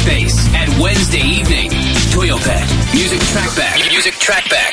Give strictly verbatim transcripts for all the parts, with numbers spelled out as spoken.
Space at Wednesday evening. Toyopet Music Trackback. Music Trackback.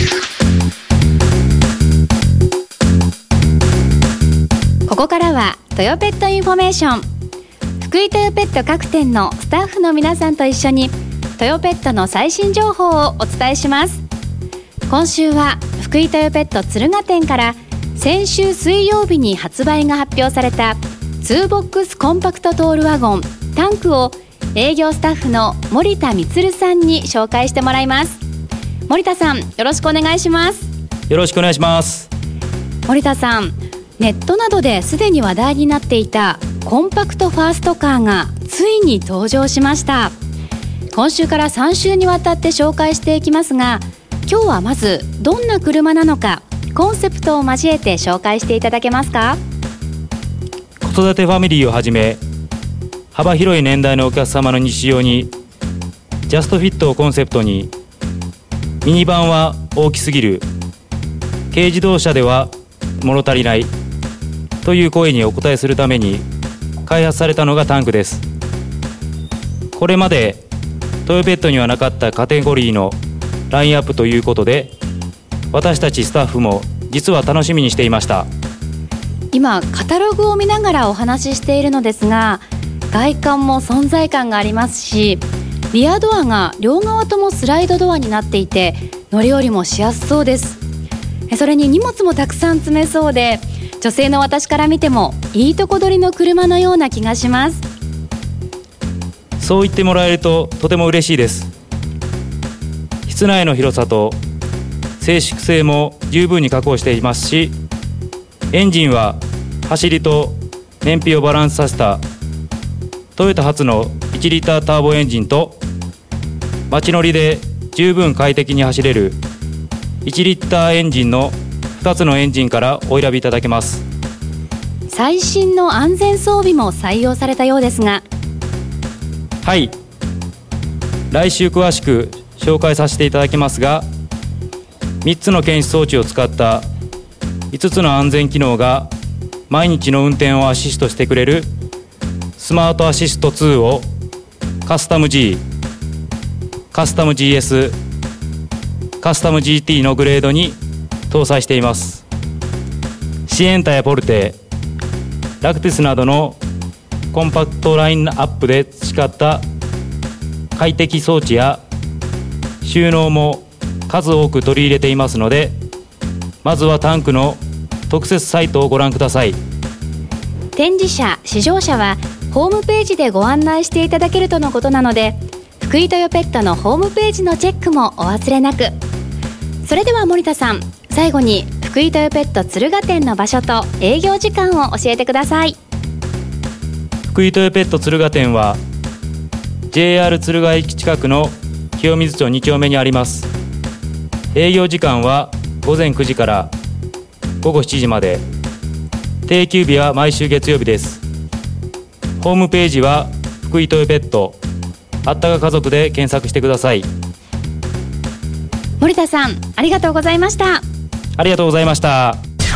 ここからはトヨペットインフォメーション。福井トヨペット各店のスタッフの皆さんと一緒にトヨペットの最新情報をお伝えします。今週は福井トヨペット敦賀店から先週水曜日に発売が発表されたツーボックスコンパクトトールワゴンタンクを営業スタッフの森田充さんに紹介してもらいます。森田さん、よろしくお願いします。 よろしくお願いします。 森田さん、ネットなどですでに話題になっていたコンパクトファーストカーがついに登場しました。今週からさん週にわたって紹介していきますが、今日はまずどんな車なのかコンセプトを交えて紹介していただけますか？ 子育てファミリーをはじめ幅広い年代のお客様の日常にジャストフィットをコンセプトに、ミニバンは大きすぎる、軽自動車では物足りないという声にお応えするために開発されたのがタンクです。これまでトヨペットにはなかったカテゴリーのラインアップということで、私たちスタッフも実は楽しみにしていました。 今カタログを見ながらお話ししているのですが、外観も存在感がありますし、リアドアが両側ともスライドドアになっていて乗り降りもしやすそうです。それに荷物もたくさん積めそうで、女性の私から見てもいいとこ取りの車のような気がします。 そう言ってもらえるととても嬉しいです。室内の広さと静粛性も十分に確保していますし、エンジンは走りと燃費をバランスさせたトヨタ初のいちリッターターボエンジンと、街乗りで十分快適に走れるいちリッターエンジンのふたつのエンジンからお選びいただけます。 最新の安全装備も採用されたようですが。 はい、来週詳しく紹介させていただきますが、みっつの検出装置を使ったいつつの安全機能が毎日の運転をアシストしてくれるスマートアシストツーをカスタム G、 カスタム ジーエス、 カスタム ジーティー のグレードに搭載しています。シエンタやポルテ、ラクティスなどのコンパクトラインアップで培った快適装置や収納も数多く取り入れていますので、まずはタンクの特設サイトをご覧ください。 展示車、試乗車はホームページでご案内していただけるとのことなので、福井トヨペットのホームページのチェックもお忘れなく。それでは森田さん、最後に福井トヨペット敦賀店の場所と営業時間を教えてください。 福井トヨペット敦賀店は ジェイアール 敦賀駅近くの清水町に丁目にあります。営業時間はごぜんくじからごごしちじまで、定休日は毎週月曜日です。ホームページは福井トヨペットあったか家族で検索してください。 森田さん、ありがとうございました。 ありがとうございました。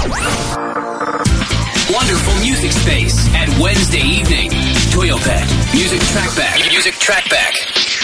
Wonderful Music Space at Wednesday evening. Toyopet Music Trackback. Music Trackback.